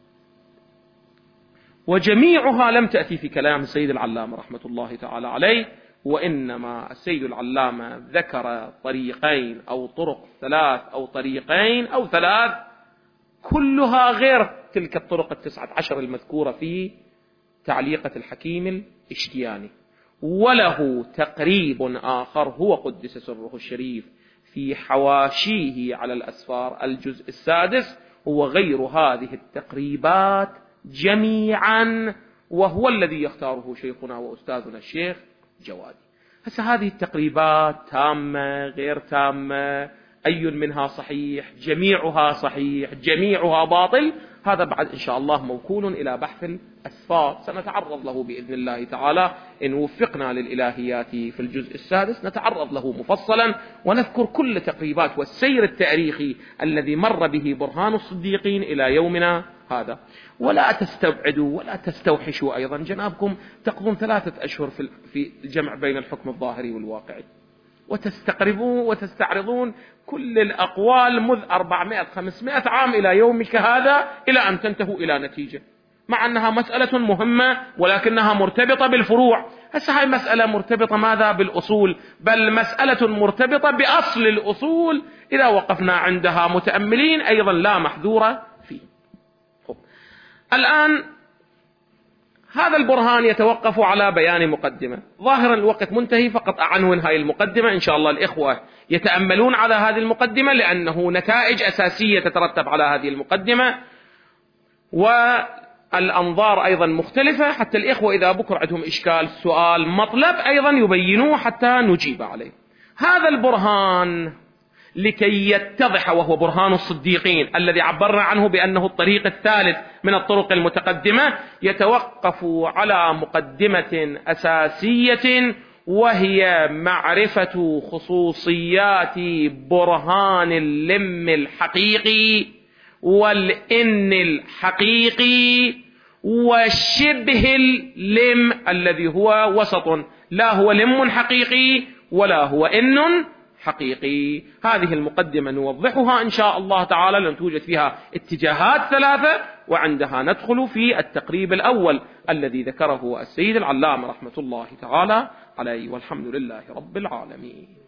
وجميعها لم تأتي في كلام السيد العلامة رحمة الله تعالى عليه، وإنما السيد العلامة ذكر طريقين أو طرق ثلاث أو طريقين أو ثلاث، كلها غير تلك الطرق 19 المذكورة في تعليقة الحكيم الاشتياني. وله تقريب آخر هو قدس سره الشريف في حواشيه على الأسفار الجزء السادس، هو غير هذه التقريبات جميعا، وهو الذي يختاره شيخنا وأستاذنا الشيخ جوادي. هسه هذه التقريبات تامة غير تامة، أي منها صحيح، جميعها صحيح، جميعها باطل، هذا بعد إن شاء الله موكول إلى بحث الأسفار، سنتعرض له بإذن الله تعالى إن وفقنا للإلهيات في الجزء السادس، نتعرض له مفصلا ونذكر كل تقريبات والسير التاريخي الذي مر به برهان الصديقين إلى يومنا هذا. ولا تستبعدوا ولا تستوحشوا أيضا، جنابكم تقضون 3 أشهر في الجمع بين الحكم الظاهري والواقعي، وتستقربون وتستعرضون كل الأقوال منذ 400-500 عام إلى يومك هذا، إلى أن تنتهوا إلى نتيجة، مع أنها مسألة مهمة ولكنها مرتبطة بالفروع. هسه هاي مسألة مرتبطة ماذا؟ بالأصول، بل مسألة مرتبطة بأصل الأصول، إذا وقفنا عندها متأملين أيضا لا محذور فيه. الآن هذا البرهان يتوقف على بيان مقدمة. ظاهرا الوقت منتهي، فقط أعنون هذه المقدمة، إن شاء الله الإخوة يتأملون على هذه المقدمة، لأنه نتائج أساسية تترتب على هذه المقدمة، والأنظار أيضا مختلفة، حتى الإخوة إذا بكر عندهم إشكال سؤال مطلب أيضا يبينوه حتى نجيب عليه. هذا البرهان لكي يتضح، وهو برهان الصديقين الذي عبرنا عنه بأنه الطريق الثالث من الطرق المتقدمة، يتوقف على مقدمة أساسية، وهي معرفة خصوصيات برهان اللم الحقيقي والإن الحقيقي وشبه اللم الذي هو وسط، لا هو لم حقيقي ولا هو إن حقيقي. هذه المقدمة نوضحها إن شاء الله تعالى، لأن توجد فيها اتجاهات ثلاثة، وعندها ندخل في التقريب الأول الذي ذكره السيد العلامة رحمة الله تعالى عليه، والحمد لله رب العالمين.